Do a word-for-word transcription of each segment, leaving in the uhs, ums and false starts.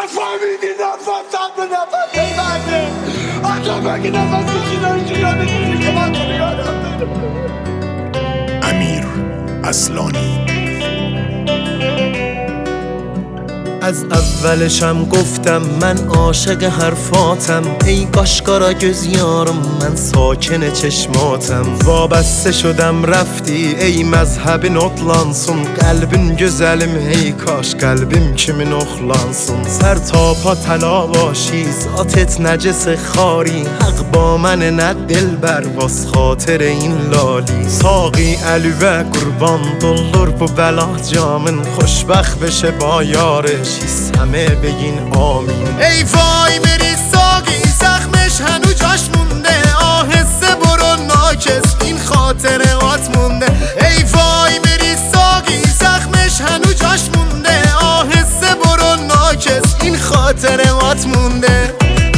نفهمیدی نفسم به نفس بنده آجا بگی نفس کشیدن که یادت میدی که من تو یادم داره. امیر اصلانی. از اولشم گفتم من عاشق حرفاتم، ای قاشقارا göz یارم من ساکن چشماتم. وابسته شدم رفتی ey mezhebin otlansın, قلبin güzelim hey kaş قلبim kimin oxlansın. سر تا پا تلاواشی ذاتت نجس خاری، حق با من نه دلبر واس خاطر این لالی. ساقی علی و قربان دلور bu بلا جامن، خوشبخت بشه با یارش همه بگین آمین. ای وای بری ساقی زخمش هنو جاش مونده، آهسته برو ناکس این خاطرات مونده. ای وای بری ساقی زخمش هنو جاش مونده، آهسته برو ناکس این خاطرات مونده.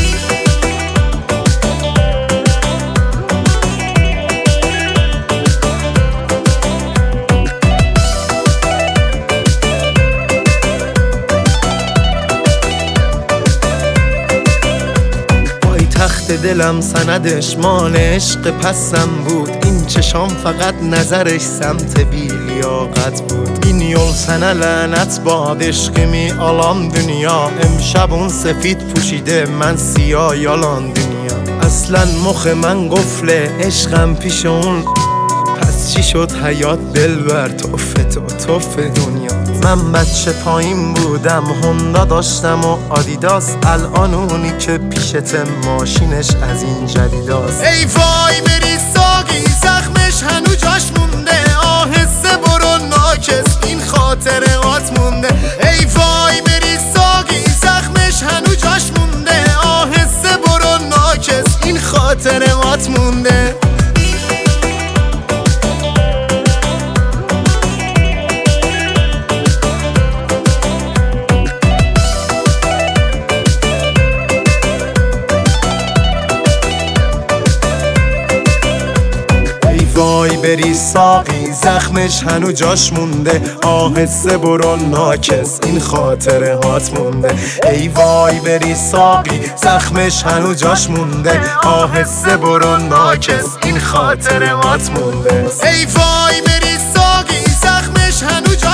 تخت دلم سندش مال عشق پسم بود، این چشام فقط نظرش سمت بی لیاقت بود. این yol sənə lənət bad eşqimi alan dünya، امشب اون سفید پوشیده من سیاه yalan dünya. اصلا مخ من قفله عشقم پیش اون، پس چی شد حیات دلبر توف تو توف دنیا. من بچه پایین بودم هوندا داشتم و آدیداس، الان اونی که پیشت ماشینش از این جدیداست. ای وای بری ساقی زخمش هنو جاش مونده، آهسته برو ناکس این خاطرات مونده. ای وای بری ساقی زخمش هنو جاش مونده، آهسته برو ناکس این خاطرات مونده. وای بری ساقی زخمش هنو جاش مونده، آهسته برو ناکس این خاطره هات مونده. ای وای بری ساقی زخمش هنو جاش مونده، آهسته برو ناکس این خاطره هات مونده. ای وای بری ساقی زخمش هنو جاش